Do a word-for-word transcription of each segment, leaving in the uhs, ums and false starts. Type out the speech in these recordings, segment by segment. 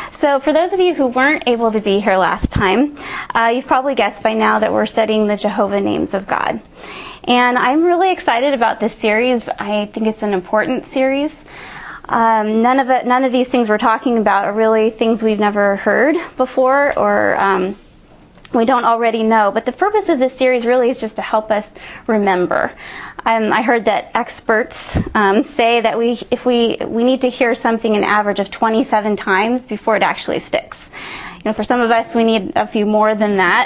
So for those of you who weren't able to be here last time, uh, you've probably guessed by now that we're studying the Jehovah Names of God. And I'm really excited about this series. I think it's an important series. Um, none of it, none of these things we're talking about are really things we've never heard before or um, we don't already know. But the purpose of this series really is just to help us remember. Um, I heard that experts um, say that we, if we, we need to hear something an average of twenty-seven times before it actually sticks. You know, for some of us, we need a few more than that.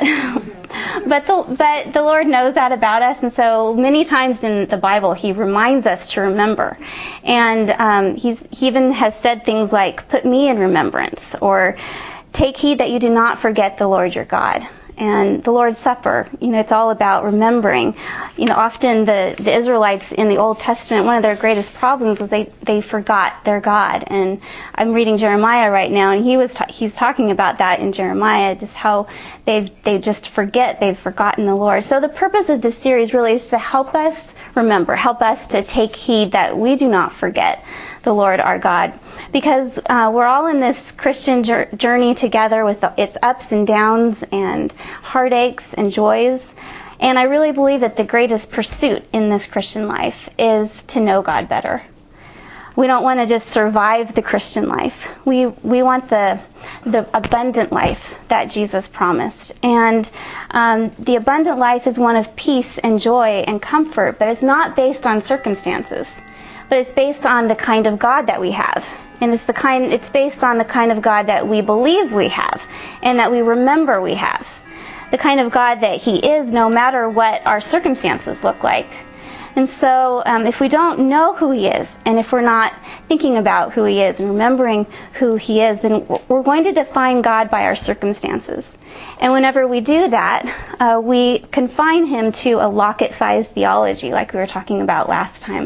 but the but the Lord knows that about us, and so many times in the Bible, He reminds us to remember. And um, He's He even has said things like, "Put me in remembrance," or "Take heed that you do not forget the Lord your God." And the Lord's Supper, you know, it's all about remembering. You know, often the, the Israelites in the Old Testament, one of their greatest problems was they, they forgot their God. And I'm reading Jeremiah right now, and he was ta- he's talking about that in Jeremiah, just how they they just forget, they've forgotten the Lord. So the purpose of this series really is to help us remember, help us to take heed that we do not forget the Lord our God. Because uh, we're all in this Christian journey together with the, its ups and downs and heartaches and joys. And I really believe that the greatest pursuit in this Christian life is to know God better. We don't want to just survive the Christian life. We we want the the abundant life that Jesus promised. And um, the abundant life is one of peace and joy and comfort, but it's not based on circumstances. But it's based on the kind of God that we have. And it's the kind it's based on the kind of God that we believe we have and that we remember we have. The kind of God that He is no matter what our circumstances look like. And so um, if we don't know who He is, and if we're not thinking about who He is and remembering who He is, then we're going to define God by our circumstances. And whenever we do that, uh, we confine Him to a locket-sized theology like we were talking about last time.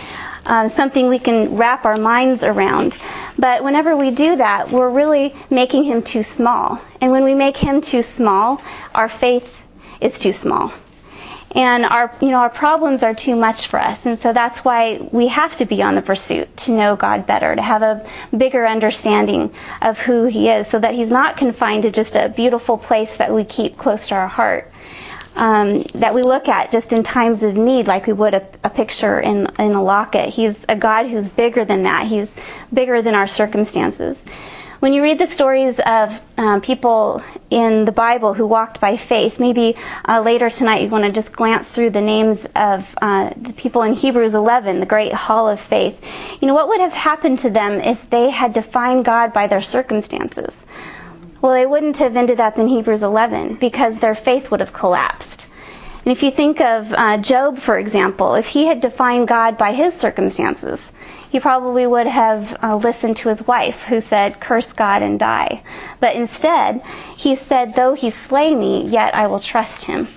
Um, something we can wrap our minds around. But whenever we do that, we're really making Him too small. And when we make Him too small, our faith is too small. And our, you know, our problems are too much for us. And so that's why we have to be on the pursuit to know God better, to have a bigger understanding of who He is, so that He's not confined to just a beautiful place that we keep close to our heart. Um, that we look at just in times of need, like we would a, a picture in, in a locket. He's a God who's bigger than that. He's bigger than our circumstances. When you read the stories of um, people in the Bible who walked by faith, maybe uh, later tonight you want to just glance through the names of uh, the people in Hebrews eleven, the great hall of faith. You know, what would have happened to them if they had defined God by their circumstances? Well, they wouldn't have ended up in Hebrews eleven because their faith would have collapsed. And if you think of uh, Job, for example, if he had defined God by his circumstances, he probably would have uh, listened to his wife who said, "Curse God and die." But instead, he said, "Though He slay me, yet I will trust Him."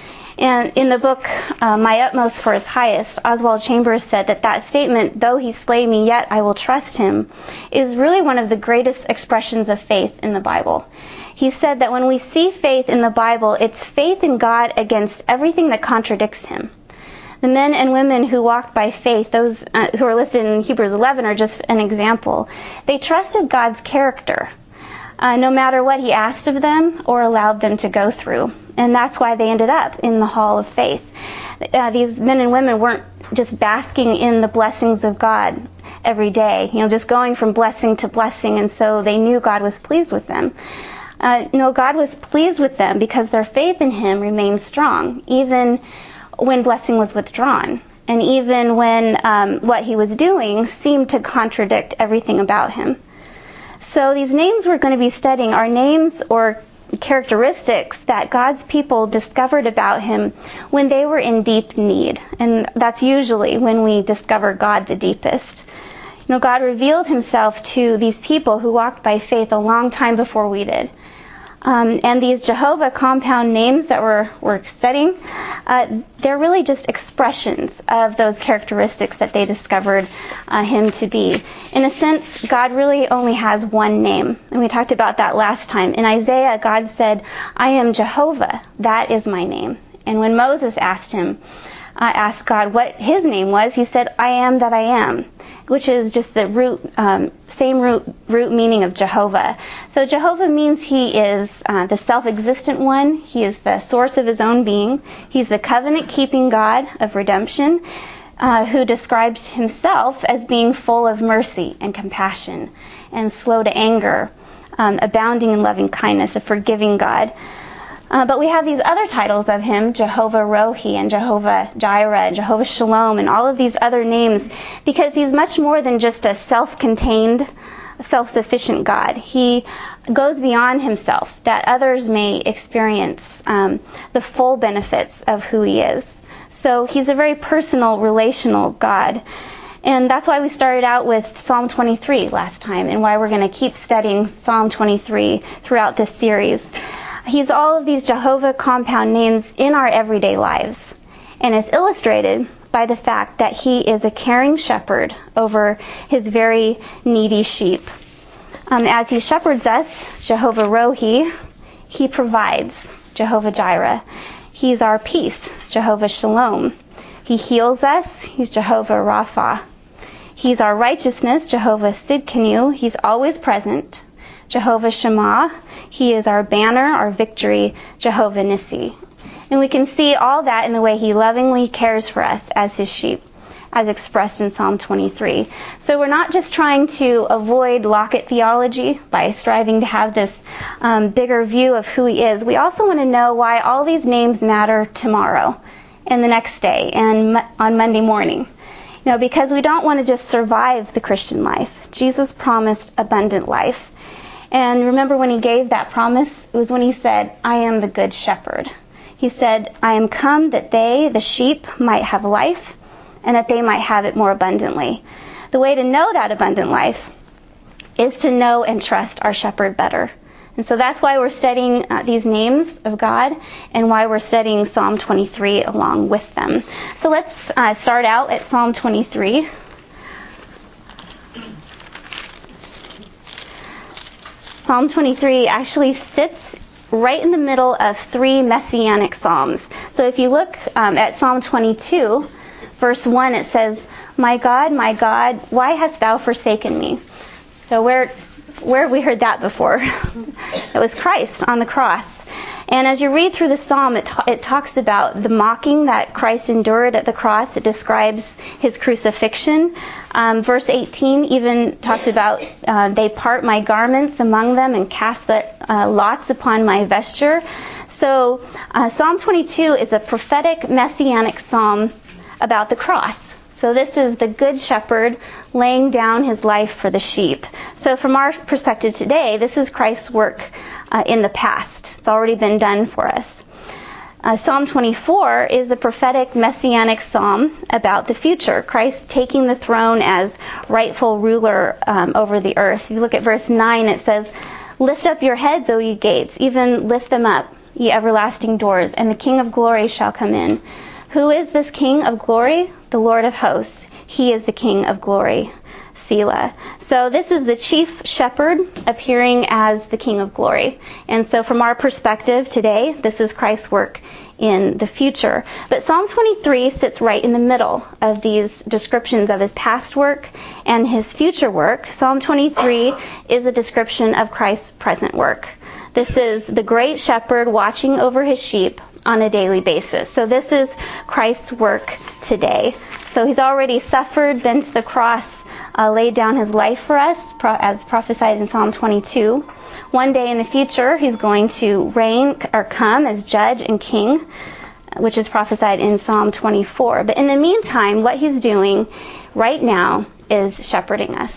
And in the book, uh, My Utmost for His Highest, Oswald Chambers said that that statement, "Though He slay me, yet I will trust Him," is really one of the greatest expressions of faith in the Bible. He said that when we see faith in the Bible, it's faith in God against everything that contradicts Him. The men and women who walked by faith, those uh, who are listed in Hebrews eleven, are just an example. They trusted God's character, uh, no matter what He asked of them or allowed them to go through. And that's why they ended up in the hall of faith. Uh, these men and women weren't just basking in the blessings of God every day, you know, just going from blessing to blessing, and so they knew God was pleased with them. Uh, no, God was pleased with them because their faith in Him remained strong, even when blessing was withdrawn, and even when um, what He was doing seemed to contradict everything about Him. So these names we're going to be studying are names or characteristics that God's people discovered about Him when they were in deep need. And that's usually when we discover God the deepest. You know, God revealed Himself to these people who walked by faith a long time before we did. Um, and these Jehovah compound names that we're, we're studying, uh, they're really just expressions of those characteristics that they discovered uh, Him to be. In a sense, God really only has one name. And we talked about that last time. In Isaiah, God said, "I am Jehovah, that is my name." And when Moses asked him, uh, asked God what His name was, he said, "I am that I am." which is just the root, um, same root, root meaning of Jehovah. So Jehovah means he is uh, the self-existent one. He is the source of his own being. He's the covenant-keeping God of redemption, uh, who describes himself as being full of mercy and compassion and slow to anger, um, abounding in loving kindness, a forgiving God. Uh, but we have these other titles of him, Jehovah Rohi and Jehovah Jireh and Jehovah Shalom and all of these other names, because he's much more than just a self-contained, self-sufficient God. He goes beyond himself, that others may experience um, the full benefits of who he is. So he's a very personal, relational God. And that's why we started out with Psalm twenty-three last time, and why we're going to keep studying Psalm twenty-three throughout this series. He's all of these Jehovah compound names in our everyday lives, and is illustrated by the fact that he is a caring shepherd over his very needy sheep. Um, as he shepherds us, Jehovah Rohi, he provides, Jehovah Jireh. He's our peace, Jehovah Shalom. He heals us, he's Jehovah Rapha. He's our righteousness, Jehovah Sidkenu. He's always present, Jehovah Shammah. He is our banner, our victory, Jehovah Nissi. And we can see all that in the way he lovingly cares for us as his sheep, as expressed in Psalm twenty-three. So we're not just trying to avoid Lockett theology by striving to have this um, bigger view of who he is. We also want to know why all these names matter tomorrow and the next day and mo- on Monday morning. You know, because we don't want to just survive the Christian life. Jesus promised abundant life. And remember when he gave that promise, it was when he said, I am the good shepherd. He said, I am come that they, the sheep, might have life, and that they might have it more abundantly. The way to know that abundant life is to know and trust our shepherd better. And so that's why we're studying uh, these names of God, and why we're studying Psalm twenty-three along with them. So let's uh, start out at Psalm twenty-three. Psalm twenty-three actually sits right in the middle of three messianic psalms. So if you look um, at Psalm twenty-two, verse one, it says, My God, my God, why hast thou forsaken me? So where where have we heard that before? It was Christ on the cross. And as you read through the psalm, it, ta- it talks about the mocking that Christ endured at the cross. It describes his crucifixion. Um, verse eighteen even talks about, uh, they part my garments among them and cast the, uh, lots upon my vesture. So uh, Psalm twenty-two is a prophetic messianic psalm about the cross. So this is the good shepherd laying down his life for the sheep. So from our perspective today, this is Christ's work uh, in the past. It's already been done for us. Uh, Psalm twenty-four is a prophetic messianic psalm about the future, Christ taking the throne as rightful ruler um, over the earth. If you look at verse nine, it says, Lift up your heads, O ye gates, even lift them up, ye everlasting doors, and the King of glory shall come in. Who is this King of glory? The Lord of hosts. He is the King of glory. Selah. So this is the chief shepherd appearing as the King of glory. And so from our perspective today, this is Christ's work in the future. But Psalm twenty-three sits right in the middle of these descriptions of his past work and his future work. Psalm twenty-three is a description of Christ's present work. This is the great shepherd watching over his sheep on a daily basis. So this is Christ's work today. So he's already suffered, been to the cross, uh, laid down his life for us, pro- as prophesied in Psalm twenty-two. One day in the future, he's going to reign or come as judge and king, which is prophesied in Psalm twenty-four. But in the meantime, what he's doing right now is shepherding us.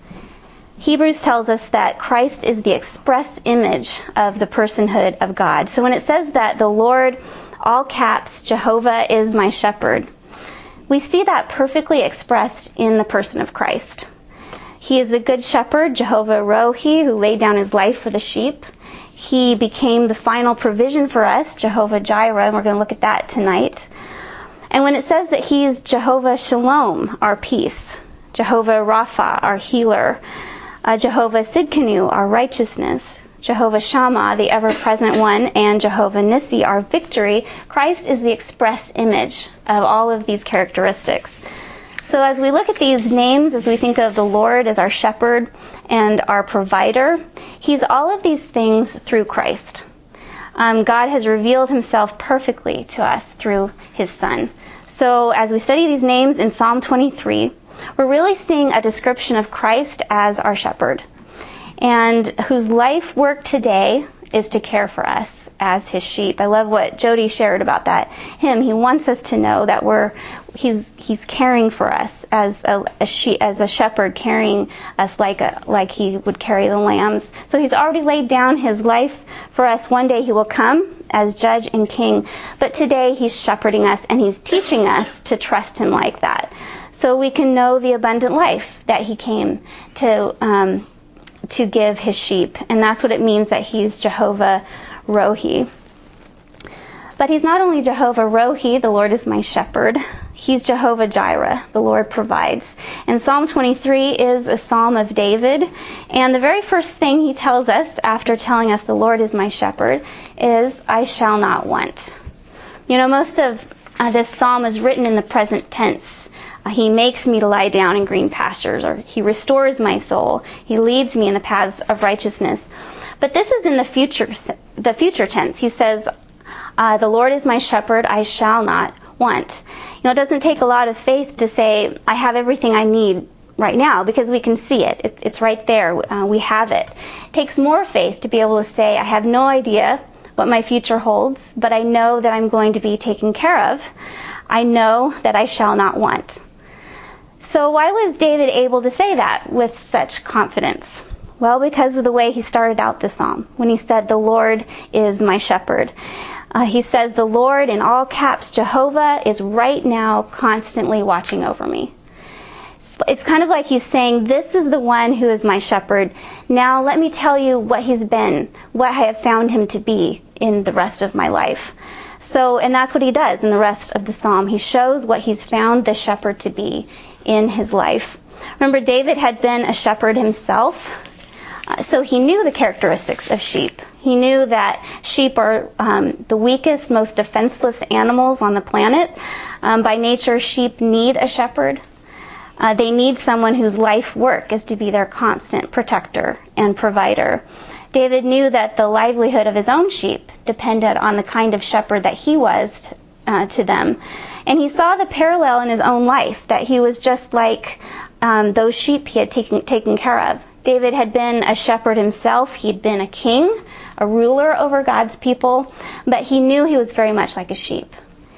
Hebrews tells us that Christ is the express image of the personhood of God. So when it says that the Lord, all caps, Jehovah is my shepherd, we see that perfectly expressed in the person of Christ. He is the good shepherd, Jehovah Rohi, who laid down his life for the sheep. He became the final provision for us, Jehovah Jireh, and we're going to look at that tonight. And when it says that he is Jehovah Shalom, our peace, Jehovah Rapha, our healer, Uh, Jehovah Sidkenu, our righteousness, Jehovah Shammah, the ever-present one, and Jehovah Nissi, our victory, Christ is the express image of all of these characteristics. So as we look at these names, as we think of the Lord as our shepherd and our provider, he's all of these things through Christ. Um, God has revealed himself perfectly to us through his Son. So as we study these names in Psalm twenty-three, we're really seeing a description of Christ as our shepherd, and whose life work today is to care for us as his sheep. I love what Jody shared about that hymn. He wants us to know that we're he's he's caring for us as a, a she, as a shepherd, carrying us like a like he would carry the lambs. So he's already laid down his life for us. One day he will come as judge and king, but today he's shepherding us, and he's teaching us to trust him like that, so we can know the abundant life that he came to um, to give his sheep. And that's what it means that he's Jehovah Rohi. But he's not only Jehovah Rohi, the Lord is my shepherd. He's Jehovah Jireh, the Lord provides. And Psalm twenty-three is a psalm of David. And the very first thing he tells us after telling us the Lord is my shepherd is, I shall not want. You know, most of uh, this psalm is written in the present tense. Uh, he makes me to lie down in green pastures, or he restores my soul. He leads me in the paths of righteousness. But this is in the future, the future tense. He says, uh, the Lord is my shepherd, I shall not want. You know, it doesn't take a lot of faith to say, I have everything I need right now, because we can see it. it it's right there. Uh, we have it. It takes more faith to be able to say, I have no idea what my future holds, but I know that I'm going to be taken care of. I know that I shall not want. So why was David able to say that with such confidence? Well, because of the way he started out the psalm, when he said, the Lord is my shepherd. Uh, he says, the Lord, in all caps, Jehovah, is right now constantly watching over me. It's kind of like he's saying, this is the one who is my shepherd. Now let me tell you what he's been, what I have found him to be in the rest of my life. So, and that's what he does in the rest of the psalm. He shows what he's found the shepherd to be in his life. Remember, David had been a shepherd himself. Uh, so he knew the characteristics of sheep. He knew that sheep are um, the weakest, most defenseless animals on the planet. Um, by nature, sheep need a shepherd. Uh, they need someone whose life work is to be their constant protector and provider. David knew that the livelihood of his own sheep depended on the kind of shepherd that he was to, uh, to them. And he saw the parallel in his own life, that he was just like um, those sheep he had taken, taken care of. David had been a shepherd himself. He'd been a king, a ruler over God's people, but he knew he was very much like a sheep.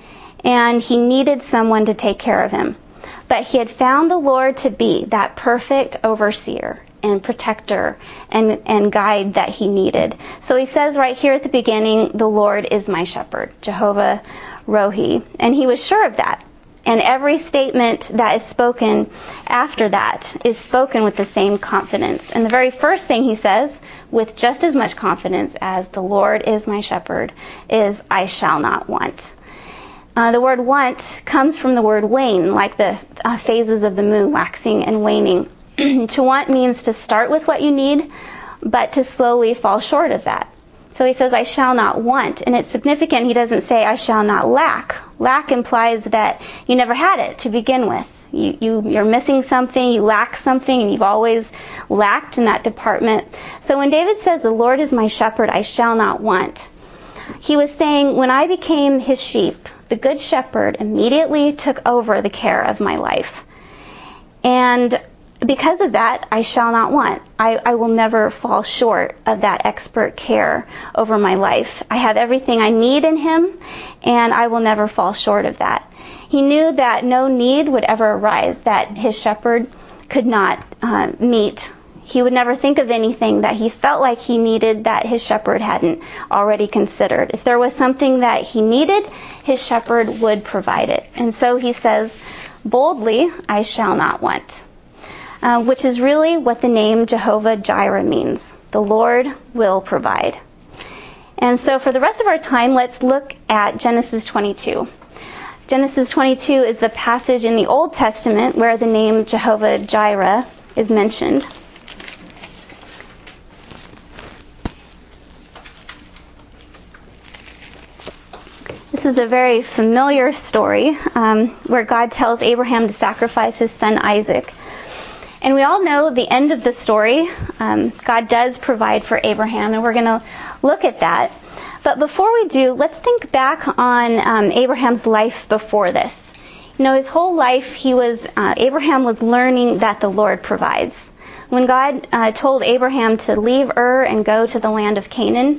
And he needed someone to take care of him. But he had found the Lord to be that perfect overseer and protector and, and guide that he needed. So he says right here at the beginning, the Lord is my shepherd, Jehovah Rohi. And he was sure of that. And every statement that is spoken after that is spoken with the same confidence. And the very first thing he says, with just as much confidence as the Lord is my shepherd, is I shall not want. Uh, the word want comes from the word wane, like the uh, phases of the moon, waxing and waning. To want means to start with what you need, but to slowly fall short of that. So he says, I shall not want. And it's significant he doesn't say, I shall not lack. Lack implies that you never had it to begin with. You, you, you're missing something, you lack something, and you've always lacked in that department. So when David says, the Lord is my shepherd, I shall not want, he was saying, when I became his sheep, the good shepherd immediately took over the care of my life. And because of that, I shall not want. I, I will never fall short of that expert care over my life. I have everything I need in him, and I will never fall short of that. He knew that no need would ever arise that his shepherd could not uh, meet. He would never think of anything that he felt like he needed that his shepherd hadn't already considered. If there was something that he needed, his shepherd would provide it. And so he says, boldly, I shall not want. Uh, which is really what the name Jehovah Jireh means. The Lord will provide. And so for the rest of our time, let's look at Genesis twenty-two. Genesis twenty-two is the passage in the Old Testament where the name Jehovah Jireh is mentioned. This This is a very familiar story um, where God tells Abraham to sacrifice his son Isaac. And we all know the end of the story. Um, God does provide for Abraham, and we're going to look at that. But before we do, let's think back on um, Abraham's life before this. You know, his whole life, he was uh, Abraham was learning that the Lord provides. When God uh, told Abraham to leave Ur and go to the land of Canaan,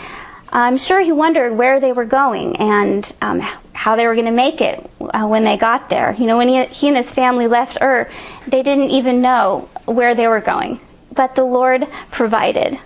I'm sure he wondered where they were going and um, how they were going to make it uh, when they got there. You know, when he, he and his family left Ur, they didn't even know where they were going. But the Lord provided.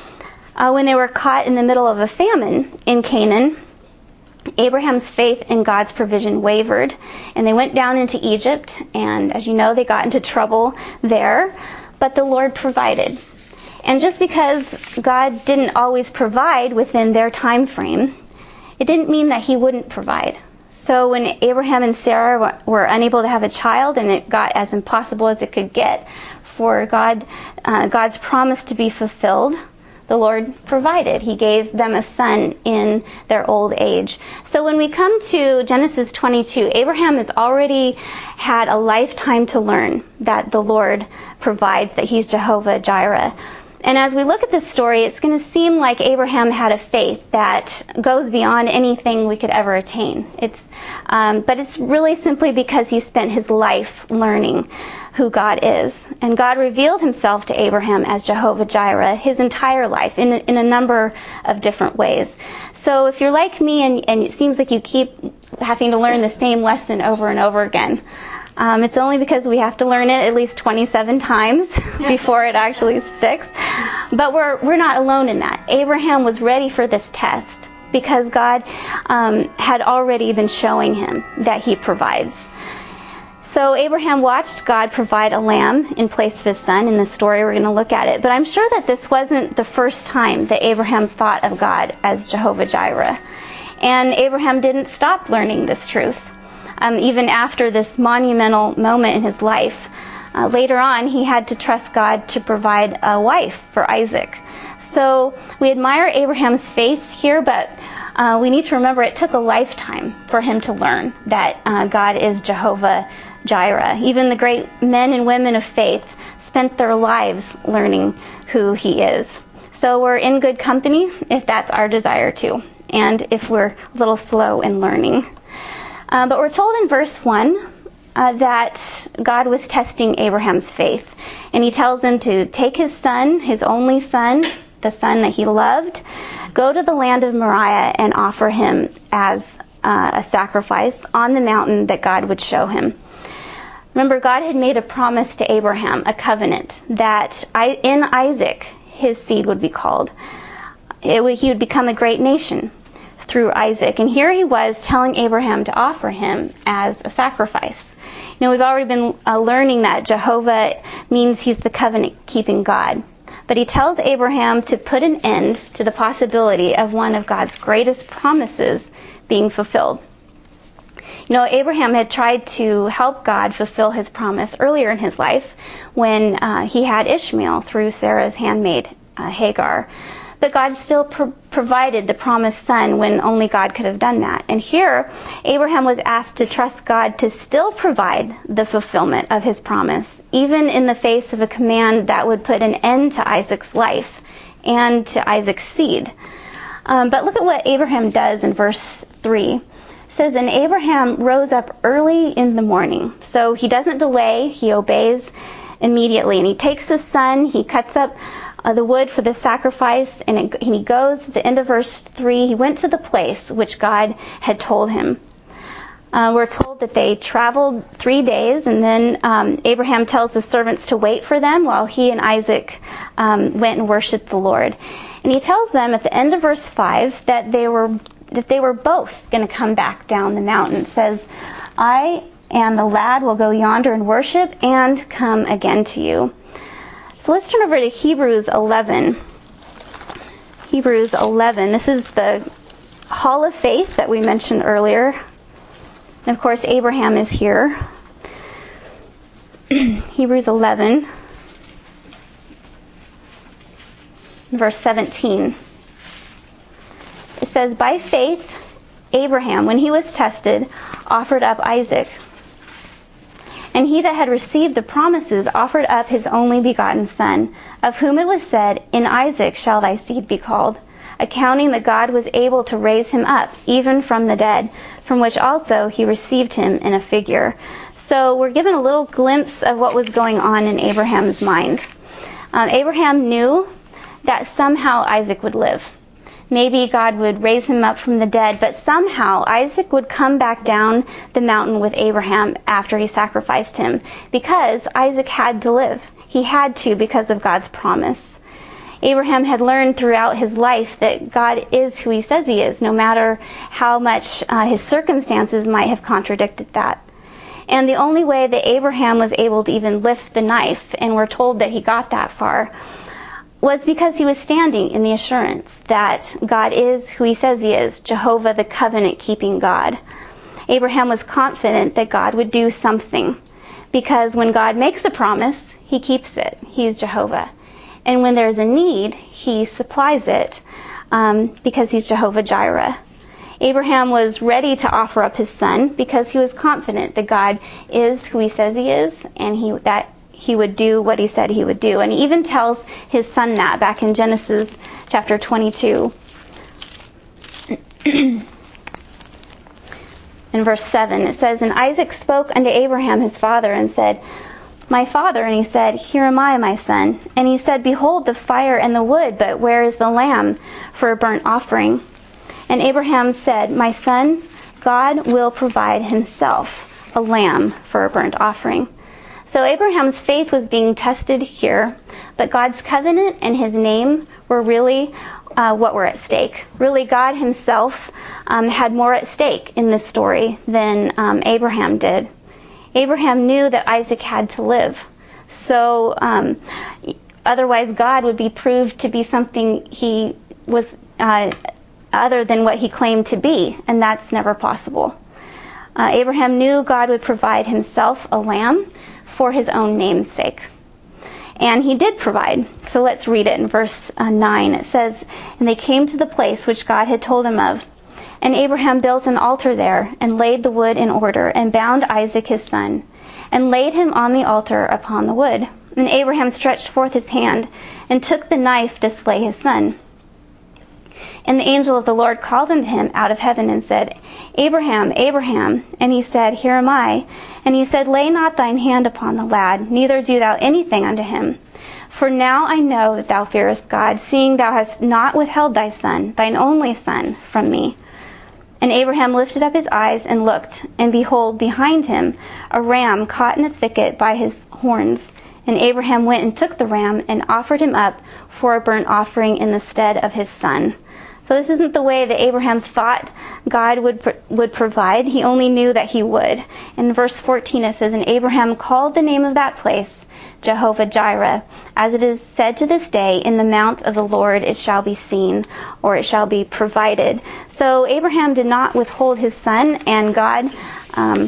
Uh, when they were caught in the middle of a famine in Canaan, Abraham's faith in God's provision wavered, and they went down into Egypt, and as you know, they got into trouble there, but the Lord provided. And just because God didn't always provide within their time frame, it didn't mean that he wouldn't provide. So when Abraham and Sarah were unable to have a child, and it got as impossible as it could get for God, uh, God's promise to be fulfilled, the Lord provided. He gave them a son in their old age. So when we come to Genesis twenty-two, Abraham has already had a lifetime to learn that the Lord provides, that he's Jehovah Jireh. And as we look at this story, it's going to seem like Abraham had a faith that goes beyond anything we could ever attain. It's, um, but it's really simply because he spent his life learning who God is. And God revealed himself to Abraham as Jehovah Jireh his entire life in a, in a number of different ways. So if you're like me and, and it seems like you keep having to learn the same lesson over and over again, Um, it's only because we have to learn it at least twenty-seven times before it actually sticks. But we're we're not alone in that. Abraham was ready for this test because God um, had already been showing him that he provides. So Abraham watched God provide a lamb in place of his son. In the story, we're going to look at it. But I'm sure that this wasn't the first time that Abraham thought of God as Jehovah Jireh. And Abraham didn't stop learning this truth. Um, even after this monumental moment in his life. Uh, later on, he had to trust God to provide a wife for Isaac. So we admire Abraham's faith here, but uh, we need to remember it took a lifetime for him to learn that uh, God is Jehovah Jireh. Even the great men and women of faith spent their lives learning who he is. So we're in good company if that's our desire too, and if we're a little slow in learning. Uh, but we're told in verse one uh, that God was testing Abraham's faith. And he tells him to take his son, his only son, the son that he loved, go to the land of Moriah and offer him as uh, a sacrifice on the mountain that God would show him. Remember, God had made a promise to Abraham, a covenant, that I, in Isaac his seed would be called. It would, he would become a great nation through Isaac. And here he was telling Abraham to offer him as a sacrifice. You know, we've already been uh, learning that Jehovah means he's the covenant-keeping God. But he tells Abraham to put an end to the possibility of one of God's greatest promises being fulfilled. You know, Abraham had tried to help God fulfill his promise earlier in his life when uh, he had Ishmael through Sarah's handmaid, uh, Hagar. But God still pro- provided the promised son when only God could have done that. And here, Abraham was asked to trust God to still provide the fulfillment of his promise, even in the face of a command that would put an end to Isaac's life and to Isaac's seed. Um, but look at what Abraham does in verse three. It says, and Abraham rose up early in the morning. So he doesn't delay, he obeys immediately. And he takes his son, he cuts up Uh, the wood for the sacrifice, and, it, and he goes to the end of verse three. He went to the place which God had told him. Uh, we're told that they traveled three days, and then um, Abraham tells the servants to wait for them while he and Isaac um, went and worshipped the Lord. And he tells them at the end of verse five that they were that they were both going to come back down the mountain. It says, I and the lad will go yonder and worship and come again to you. So let's turn over to Hebrews eleven. Hebrews eleven. This is the hall of faith that we mentioned earlier. And of course, Abraham is here. Hebrews eleven, verse seventeen. It says, by faith, Abraham, when he was tested, offered up Isaac. And he that had received the promises offered up his only begotten son, of whom it was said, In Isaac shall thy seed be called, accounting that God was able to raise him up, even from the dead, from which also he received him in a figure. So we're given a little glimpse of what was going on in Abraham's mind. Um, Abraham knew that somehow Isaac would live. Maybe God would raise him up from the dead, but somehow Isaac would come back down the mountain with Abraham after he sacrificed him, because Isaac had to live. He had to because of God's promise. Abraham had learned throughout his life that God is who he says he is, no matter how much uh, his circumstances might have contradicted that. And the only way that Abraham was able to even lift the knife, and we're told that he got that far, was because he was standing in the assurance that God is who he says he is, Jehovah, the covenant-keeping God. Abraham was confident that God would do something, because when God makes a promise, he keeps it. He's Jehovah. And when there's a need, he supplies it, um, because he's Jehovah Jireh. Abraham was ready to offer up his son because he was confident that God is who he says he is, and he that he would do what he said he would do. And he even tells his son that back in Genesis chapter twenty-two. In verse seven, it says, And Isaac spoke unto Abraham his father, and said, My father. And he said, Here am I, my son. And he said, Behold the fire and the wood, but where is the lamb for a burnt offering? And Abraham said, My son, God will provide himself a lamb for a burnt offering. So Abraham's faith was being tested here, but God's covenant and his name were really uh, what were at stake. Really, God himself um, had more at stake in this story than um, Abraham did. Abraham knew that Isaac had to live. So um, otherwise God would be proved to be something he was uh, other than what he claimed to be, and that's never possible. Uh, Abraham knew God would provide himself a lamb for his own name's sake. And he did provide. So let's read it in verse uh, nine. It says, And they came to the place which God had told him of. And Abraham built an altar there, and laid the wood in order, and bound Isaac his son, and laid him on the altar upon the wood. And Abraham stretched forth his hand, and took the knife to slay his son. And the angel of the Lord called unto him out of heaven, and said, Abraham, Abraham. And he said, Here am I. And he said, Lay not thine hand upon the lad, neither do thou anything unto him. For now I know that thou fearest God, seeing thou hast not withheld thy son, thine only son, from me. And Abraham lifted up his eyes and looked, and behold, behind him a ram caught in a thicket by his horns. And Abraham went and took the ram, and offered him up for a burnt offering in the stead of his son. So this isn't the way that Abraham thought God would would provide. He only knew that he would. In verse fourteen it says, And Abraham called the name of that place Jehovah Jireh, as it is said to this day, In the mount of the Lord it shall be seen, or it shall be provided. So Abraham did not withhold his son, and God um,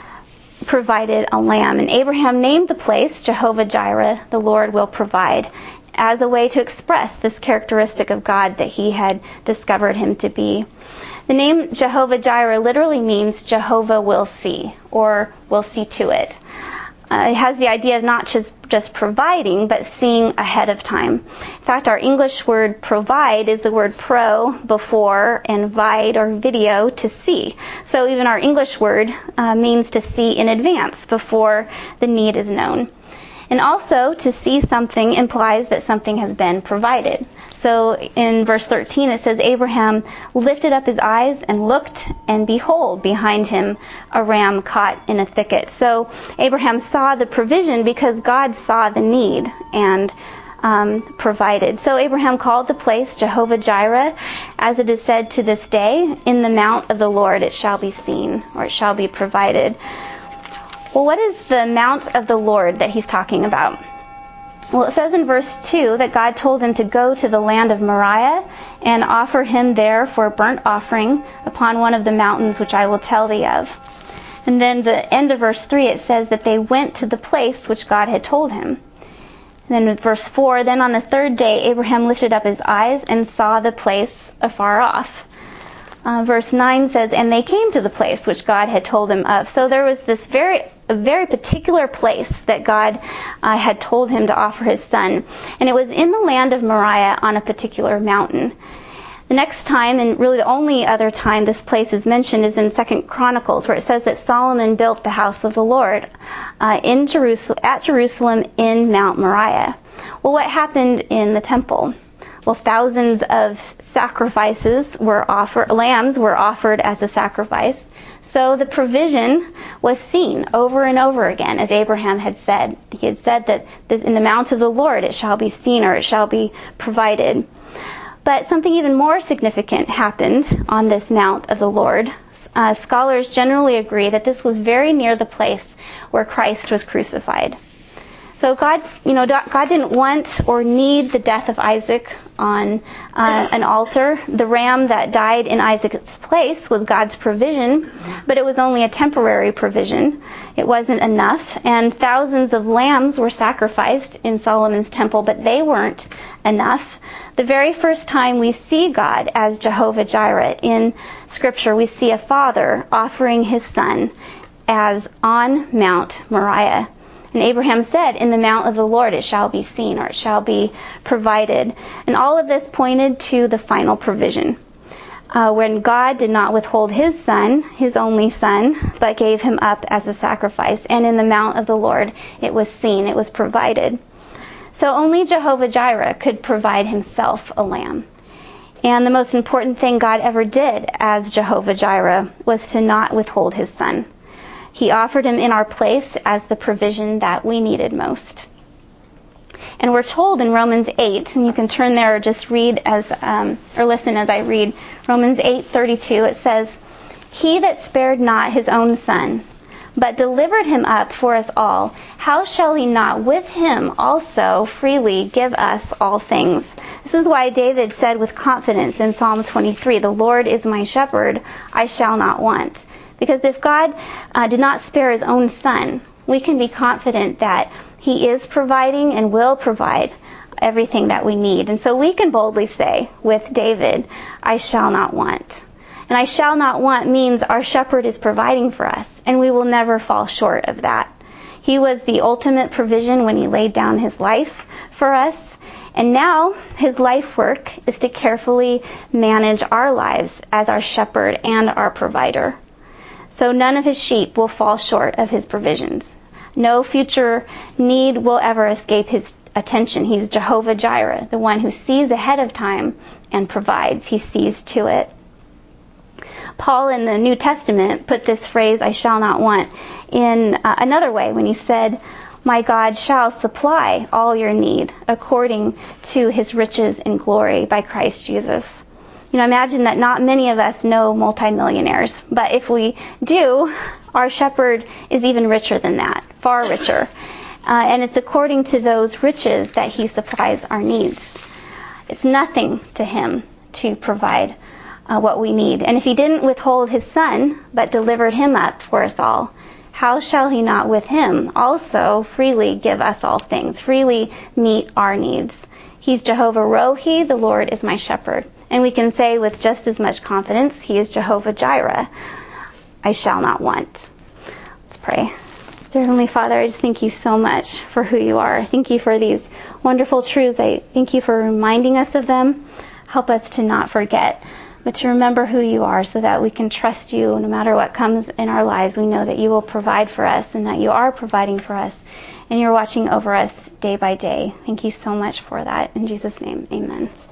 provided a lamb. And Abraham named the place Jehovah Jireh, the Lord will provide, as a way to express this characteristic of God that he had discovered him to be. The name Jehovah Jireh literally means Jehovah will see, or will see to it. Uh, it has the idea of not just, just providing, but seeing ahead of time. In fact, our English word provide is the word pro, before, and vide, or video, to see. So even our English word uh, means to see in advance, before the need is known. And also, to see something implies that something has been provided. So in verse thirteen it says, Abraham lifted up his eyes and looked, and behold, behind him a ram caught in a thicket. So Abraham saw the provision because God saw the need and um, provided. So Abraham called the place Jehovah Jireh, as it is said to this day, In the mount of the Lord it shall be seen, or it shall be provided. Well, what is the mount of the Lord that he's talking about? Well, it says in verse two that God told him to go to the land of Moriah and offer him there for a burnt offering upon one of the mountains which I will tell thee of. And then the end of verse three, it says that they went to the place which God had told him. And then in verse four, Then on the third day Abraham lifted up his eyes and saw the place afar off. Uh, verse nine says, and they came to the place which God had told him of. So there was this very, a very particular place that God uh, had told him to offer his son. And it was in the land of Moriah on a particular mountain. The next time, and really the only other time this place is mentioned, is in Second Chronicles, where it says that Solomon built the house of the Lord uh, in Jerusalem, at Jerusalem in Mount Moriah. Well, what happened in the temple? Well, thousands of sacrifices were offered, lambs were offered as a sacrifice. So the provision was seen over and over again, as Abraham had said. He had said that in the mount of the Lord it shall be seen, or it shall be provided. But something even more significant happened on this mount of the Lord. Uh, scholars generally agree that this was very near the place where Christ was crucified. So God, you know, God didn't want or need the death of Isaac on uh, an altar. The ram that died in Isaac's place was God's provision, but it was only a temporary provision. It wasn't enough, and thousands of lambs were sacrificed in Solomon's temple, but they weren't enough. The very first time we see God as Jehovah Jireh in Scripture, we see a father offering his son as on Mount Moriah. And Abraham said, in the mount of the Lord it shall be seen, or it shall be provided. And all of this pointed to the final provision. Uh, when God did not withhold his son, his only son, but gave him up as a sacrifice. And in the mount of the Lord it was seen, it was provided. So only Jehovah Jireh could provide himself a lamb. And the most important thing God ever did as Jehovah Jireh was to not withhold his son. He offered him in our place as the provision that we needed most. And we're told in Romans eight, and you can turn there or just read as, um, or listen as I read, Romans eight thirty-two, it says, he that spared not his own son, but delivered him up for us all, how shall he not with him also freely give us all things? This is why David said with confidence in Psalm twenty-three, the Lord is my shepherd, I shall not want. Because if God uh, did not spare his own son, we can be confident that he is providing and will provide everything that we need. And so we can boldly say with David, I shall not want. And I shall not want means our shepherd is providing for us, and we will never fall short of that. He was the ultimate provision when he laid down his life for us. And now his life work is to carefully manage our lives as our shepherd and our provider. So none of his sheep will fall short of his provisions. No future need will ever escape his attention. He's Jehovah Jireh, the one who sees ahead of time and provides. He sees to it. Paul in the New Testament put this phrase, I shall not want, in uh, another way when he said, my God shall supply all your need according to his riches in glory by Christ Jesus. You know, imagine that not many of us know multimillionaires, but if we do, our shepherd is even richer than that, far richer. Uh, and it's according to those riches that he supplies our needs. It's nothing to him to provide uh, what we need. And if he didn't withhold his son, but delivered him up for us all, how shall he not with him also freely give us all things, freely meet our needs? He's Jehovah Rohi, the Lord is my shepherd. And we can say with just as much confidence, he is Jehovah Jireh, I shall not want. Let's pray. Dear Heavenly Father, I just thank you so much for who you are. Thank you for these wonderful truths. I thank you for reminding us of them. Help us to not forget, but to remember who you are so that we can trust you no matter what comes in our lives. We know that you will provide for us and that you are providing for us and you're watching over us day by day. Thank you so much for that. In Jesus' name, amen.